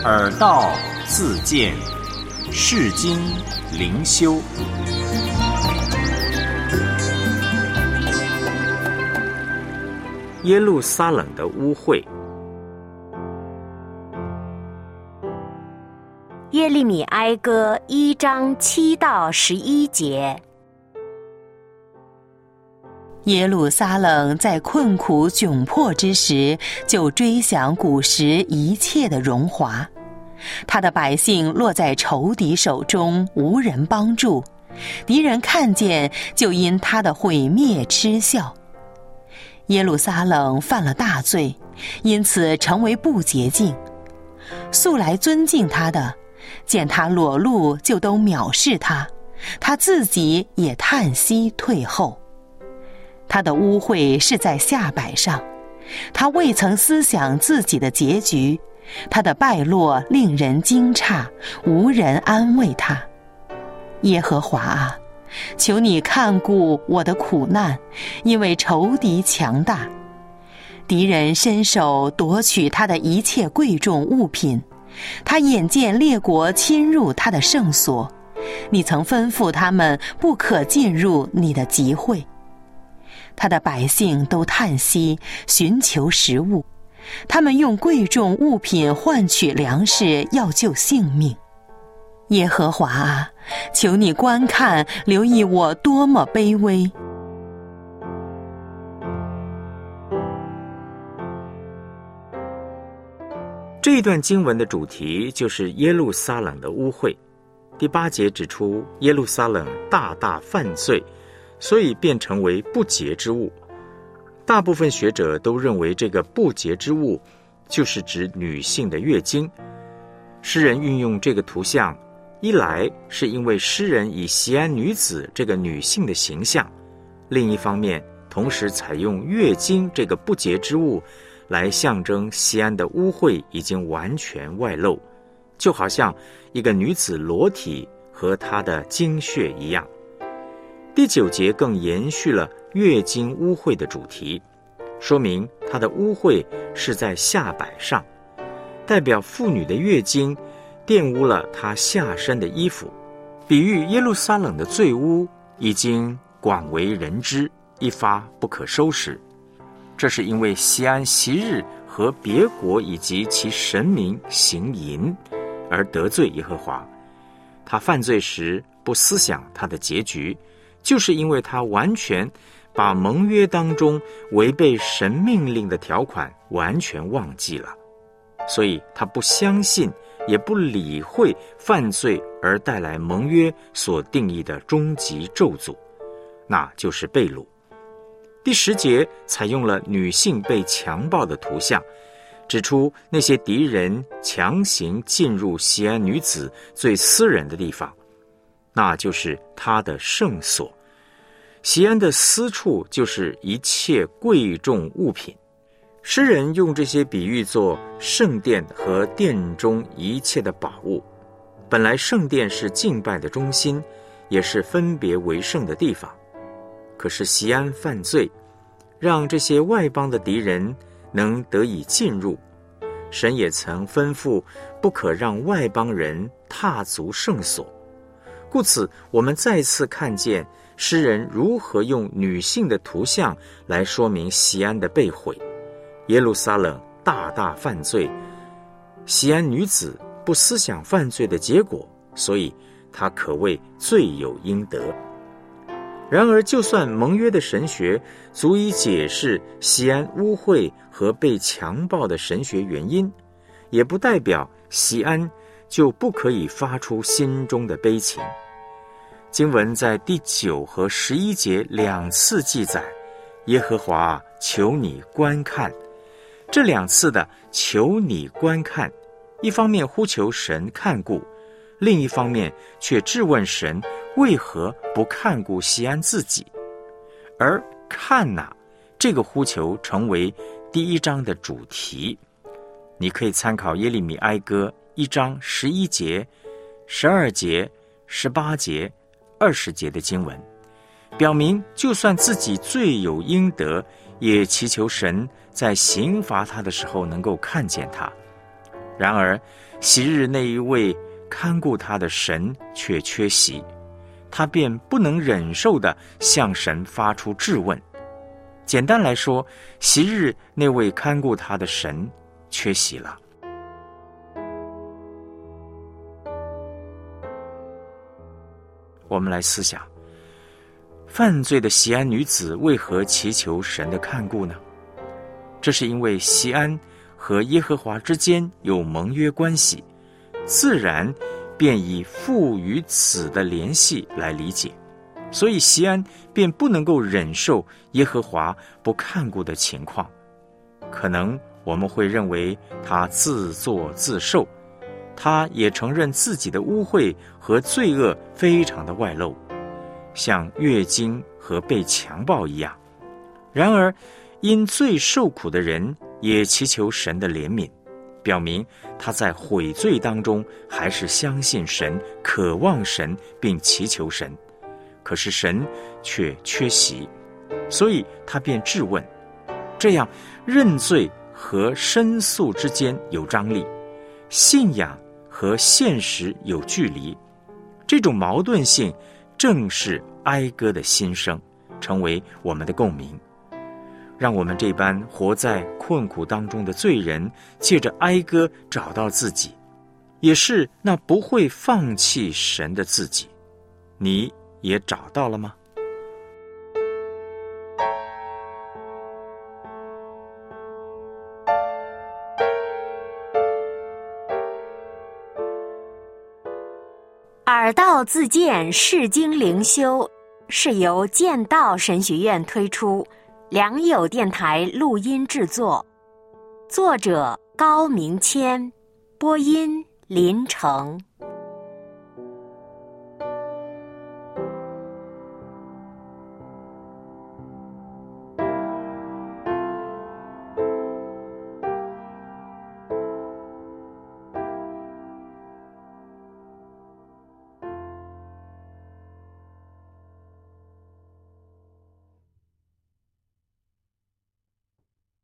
耳道自见，世经灵修。耶路撒冷的污秽。 耶利米哀歌1章7到11节。 耶路撒冷在困苦窘迫之时，就追想古时一切的荣华。他的百姓落在仇敌手中，无人帮助，敌人看见就因他的毁灭嗤笑。耶路撒冷犯了大罪，因此成为不洁净。素来尊敬他的，见他裸露就都藐视他，他自己也叹息退后。他的污秽是在下摆上，他未曾思想自己的结局，他的败落令人惊诧，无人安慰他。耶和华啊，求你看顾我的苦难，因为仇敌强大。敌人伸手夺取他的一切贵重物品，他眼见列国侵入他的圣所，你曾吩咐他们不可进入你的集会。他的百姓都叹息，寻求食物，他们用贵重物品换取粮食，要救性命。耶和华啊，求你观看，留意我多么卑微。 这一段经文的主题就是耶路撒冷的污秽。第8节指出耶路撒冷大大犯罪，所以便成为不洁之物。大部分学者都认为这个不洁之物就是指女性的月经。诗人运用这个图像，一来是因为诗人以锡安女子这个女性的形象，另一方面同时采用月经这个不洁之物来象征锡安的污秽已经完全外露，就好像一个女子裸体和她的经血一样。第9节更延续了月经污秽的主题，说明她的污秽是在下摆上，代表妇女的月经玷污了她下身的衣服，比喻耶路撒冷的罪污已经广为人知，一发不可收拾。这是因为锡安昔日和别国以及其神明行淫，而得罪耶和华。他犯罪时不思想他的结局，就是因为他完全把盟约当中违背神命令的条款完全忘记了，所以他不相信也不理会犯罪而带来盟约所定义的终极咒诅，那就是被掳。第10节采用了女性被强暴的图像，指出那些敌人强行进入锡安女子最私人的地方，那就是她的圣所。锡安的私处就是一切贵重物品。诗人用这些比喻作圣殿和殿中一切的宝物。本来圣殿是敬拜的中心，也是分别为圣的地方。可是锡安犯罪，让这些外邦的敌人能得以进入。神也曾吩咐不可让外邦人踏足圣所。故此我们再次看见诗人如何用女性的图像来说明锡安的被毁。耶路撒冷大大犯罪，锡安女子不思想犯罪的结果，所以她可谓罪有应得。然而就算盟约的神学足以解释锡安污秽和被强暴的神学原因，也不代表锡安就不可以发出心中的悲情。经文在第9和11节2次记载，耶和华求你观看。这2次的求你观看，一方面呼求神看顾，另一方面却质问神为何不看顾锡安自己。而看这个呼求成为第1章的主题。你可以参考耶利米哀歌1章11节、12节、18节、20节的经文，表明就算自己罪有应得，也祈求神在刑罚他的时候能够看见他。 然而昔日那一位看顾他的神却缺席，他便不能忍受地向神发出质问。简单来说，昔日那位看顾他的神缺席了。我们来思想，犯罪的锡安女子为何祈求神的看顾呢？这是因为锡安和耶和华之间有盟约关系，自然便以父与子的联系来理解，所以锡安便不能够忍受耶和华不看顾的情况。可能我们会认为他自作自受，他也承认自己的污秽和罪恶非常的外露，像月经和被强暴一样。然而因罪受苦的人也祈求神的怜悯，表明他在悔罪当中还是相信神，渴望神，并祈求神。可是神却缺席，所以他便质问。这样认罪和申诉之间有张力，信仰和现实有距离，这种矛盾性正是哀歌的心声，成为我们的共鸣。让我们这般活在困苦当中的罪人，借着哀歌找到自己，也是那不会放弃神的自己。你也找到了吗？ 耳道自荐释经灵修是由剑道神学院推出，良友电台录音制作，作者高明谦，播音林成。